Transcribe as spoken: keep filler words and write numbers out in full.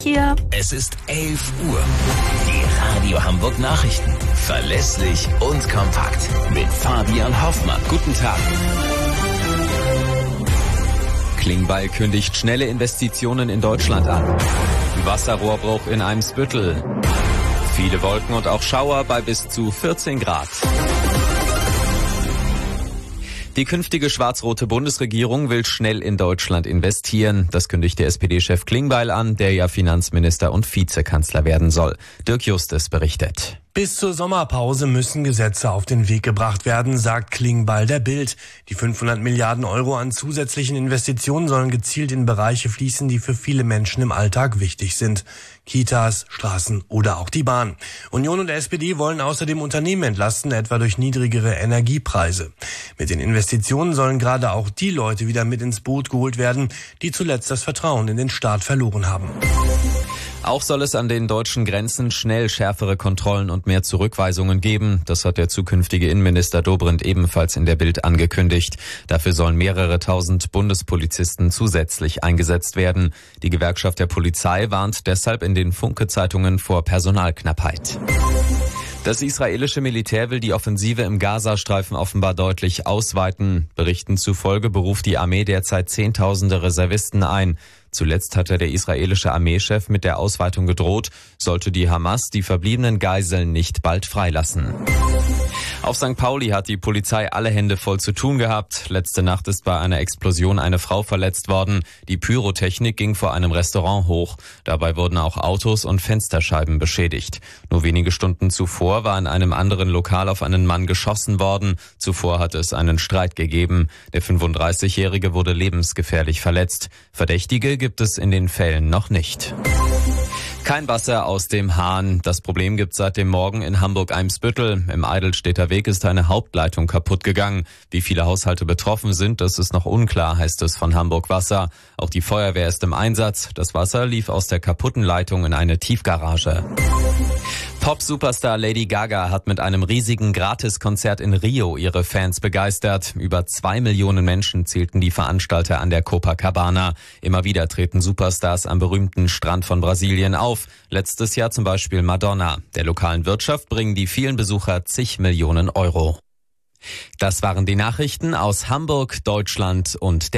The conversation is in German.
hier. Es ist elf Uhr. Die Radio Hamburg Nachrichten. Verlässlich und kompakt. Mit Fabian Hoffmann. Guten Tag. Klingbeil kündigt schnelle Investitionen in Deutschland an. Wasserrohrbruch in Eimsbüttel. Viele Wolken und auch Schauer bei bis zu vierzehn Grad. Die künftige schwarz-rote Bundesregierung will schnell in Deutschland investieren. Das kündigte S P D-Chef Klingbeil an, der ja Finanzminister und Vizekanzler werden soll. Dirk Justus berichtet. Bis zur Sommerpause müssen Gesetze auf den Weg gebracht werden, sagt Klingbeil der Bild. Die fünfhundert Milliarden Euro an zusätzlichen Investitionen sollen gezielt in Bereiche fließen, die für viele Menschen im Alltag wichtig sind. Kitas, Straßen oder auch die Bahn. Union und S P D wollen außerdem Unternehmen entlasten, etwa durch niedrigere Energiepreise. Mit den Investitionen sollen gerade auch die Leute wieder mit ins Boot geholt werden, die zuletzt das Vertrauen in den Staat verloren haben. Auch soll es an den deutschen Grenzen schnell schärfere Kontrollen und mehr Zurückweisungen geben. Das hat der zukünftige Innenminister Dobrindt ebenfalls in der Bild angekündigt. Dafür sollen mehrere tausend Bundespolizisten zusätzlich eingesetzt werden. Die Gewerkschaft der Polizei warnt deshalb in den Funke-Zeitungen vor Personalknappheit. Das israelische Militär will die Offensive im Gazastreifen offenbar deutlich ausweiten. Berichten zufolge beruft die Armee derzeit Zehntausende Reservisten ein. Zuletzt hatte der israelische Armeechef mit der Ausweitung gedroht, sollte die Hamas die verbliebenen Geiseln nicht bald freilassen. Auf Sankt Pauli hat die Polizei alle Hände voll zu tun gehabt. Letzte Nacht ist bei einer Explosion eine Frau verletzt worden. Die Pyrotechnik ging vor einem Restaurant hoch. Dabei wurden auch Autos und Fensterscheiben beschädigt. Nur wenige Stunden zuvor war in einem anderen Lokal auf einen Mann geschossen worden. Zuvor hatte es einen Streit gegeben. Der fünfunddreißigjährige wurde lebensgefährlich verletzt. Verdächtige gibt es in den Fällen noch nicht. Kein Wasser aus dem Hahn. Das Problem gibt es seit dem Morgen in Hamburg-Eimsbüttel. Im Eidelstädter Weg ist eine Hauptleitung kaputt gegangen. Wie viele Haushalte betroffen sind, das ist noch unklar, heißt es von Hamburg Wasser. Auch die Feuerwehr ist im Einsatz. Das Wasser lief aus der kaputten Leitung in eine Tiefgarage. Pop-Superstar Lady Gaga hat mit einem riesigen Gratiskonzert in Rio ihre Fans begeistert. Über zwei Millionen Menschen zählten die Veranstalter an der Copacabana. Immer wieder treten Superstars am berühmten Strand von Brasilien auf. Letztes Jahr zum Beispiel Madonna. Der lokalen Wirtschaft bringen die vielen Besucher zig Millionen Euro. Das waren die Nachrichten aus Hamburg, Deutschland und der